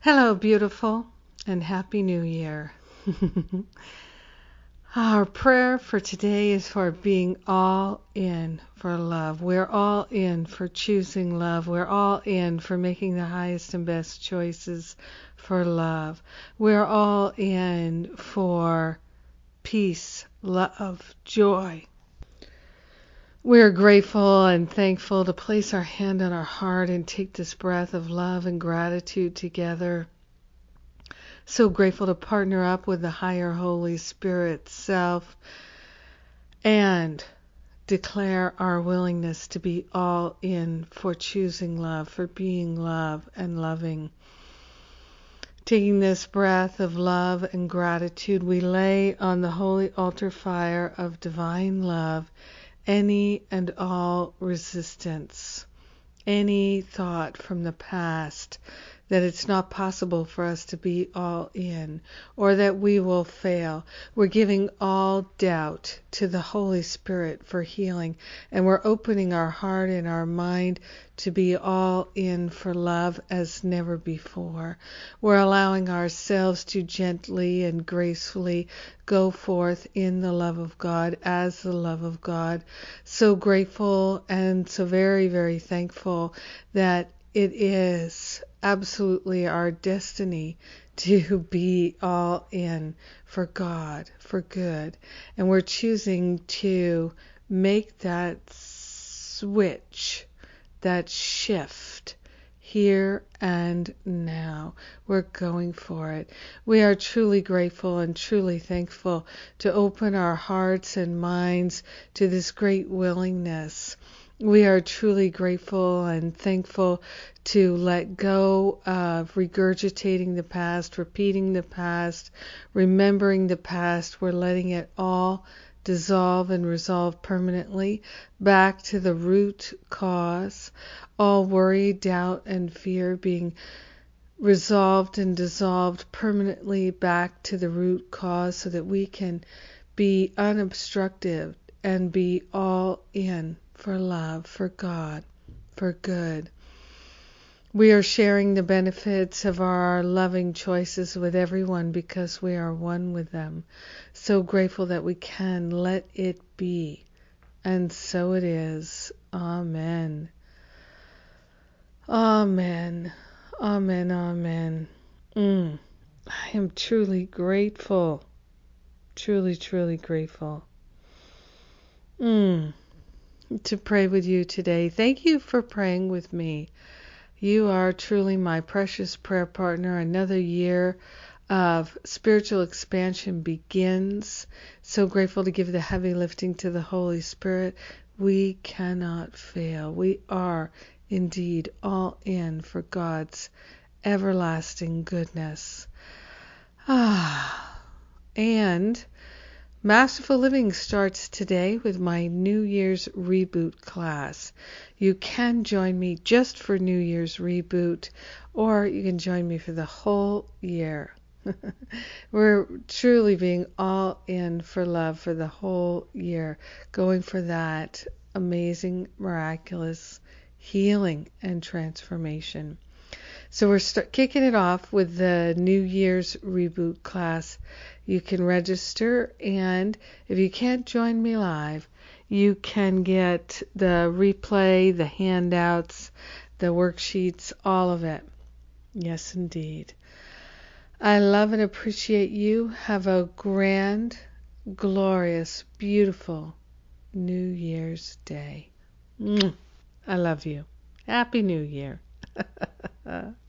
Hello, beautiful, and Happy New Year. Our prayer for today is for being all in for love. We're all in for choosing love. We're all in for making the highest and best choices for love. We're all in for peace, love, joy. We're grateful and thankful to place our hand on our heart and take this breath of love and gratitude together. So grateful to partner up with the higher Holy Spirit self and declare our willingness to be all in for choosing love, for being love and loving. Taking this breath of love and gratitude, we lay on the holy altar fire of divine love any and all resistance, any thought from the past that it's not possible for us to be all in, or that we will fail. We're giving all doubt to the Holy Spirit for healing, and we're opening our heart and our mind to be all in for love as never before. We're allowing ourselves to gently and gracefully go forth in the love of God as the love of God. So grateful and so very, very thankful that it is absolutely our destiny to be all in for God, for good. And we're choosing to make that switch, that shift here and now. We're going for it. We are truly grateful and truly thankful to open our hearts and minds to this great willingness. We are truly grateful and thankful to let go of regurgitating the past, repeating the past, remembering the past. We're letting it all dissolve and resolve permanently back to the root cause. All worry, doubt, and fear being resolved and dissolved permanently back to the root cause so that we can be unobstructed and be all in for love, for God, for good. We are sharing the benefits of our loving choices with everyone because we are one with them. So grateful that we can let it be. And so it is. Amen. Amen. Amen. Amen. I am truly grateful. Truly, truly grateful. To pray with you today. Thank you for praying with me. You are truly my precious prayer partner. Another year of spiritual expansion begins. So grateful to give the heavy lifting to the Holy Spirit. We cannot fail. We are indeed all in for God's everlasting goodness. And Masterful Living starts today with my New Year's Reboot class. You can join me just for New Year's Reboot, or you can join me for the whole year. We're truly being all in for love for the whole year, going for that amazing, miraculous healing and transformation. So we're kicking it off with the New Year's Reboot class. You can register, and if you can't join me live, you can get the replay, the handouts, the worksheets, all of it. Yes, indeed. I love and appreciate you. Have a grand, glorious, beautiful New Year's Day. I love you. Happy New Year.